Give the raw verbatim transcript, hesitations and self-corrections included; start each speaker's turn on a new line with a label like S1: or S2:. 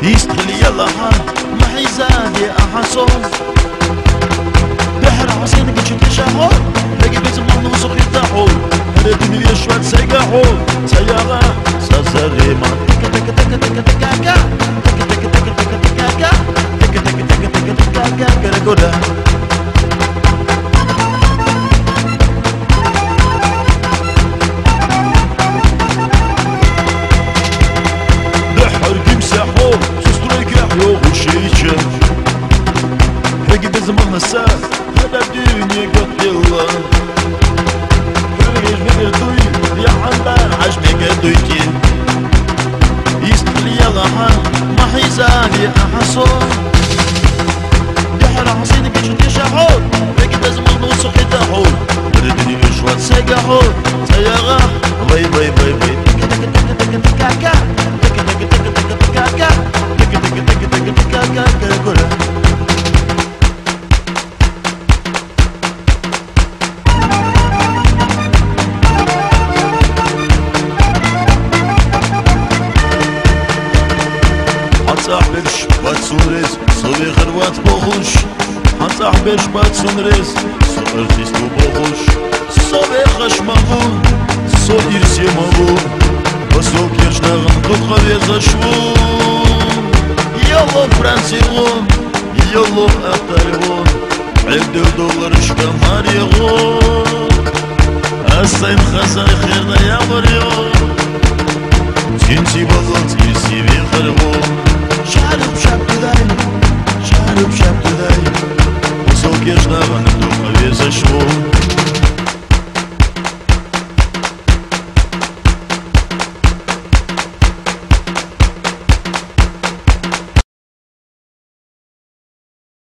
S1: يستغلي يلا حال محي زادي أحصون بحر حسين قد شفت شهور لقي بيت الله وسوق يفتحوا هذا الدنيا شوات سيقحوا سيارة سازريما تك تك تك تك تك تك تك تك تك تك تك تك تك تك تك تك تك مساحو سستريك يحيو وشيشة حقي بزمان الساس هذا الدنيا قد يلا فرقش بقردوي يا حنبار عجمي قردويتي يستقلي يلا حان ما حيزاني أحصون بحر حسين كيشو تشاحون حقي بزمان وسوق يتاحون الدنيا شوات سيقاحون سياغا باي باي باي باي صاحبش باتسونريز صوبي خروات بوخوش هان صاحبش باتسونريز صوبرتيس تو بوخوش صوبي خش مغون صو إرسي مغون بسو كيرش نغن تو خويزا شوون يالو فرانسيغون يالو أطاريغون عبدو دولار شكاماريغون أسايم خزاي خيرنا يا مريون تنسي بغلط إرسي بيخربون شعرب شاب دايم شعرب شاب دايم وصوك يشنغن دوما بيزا شوون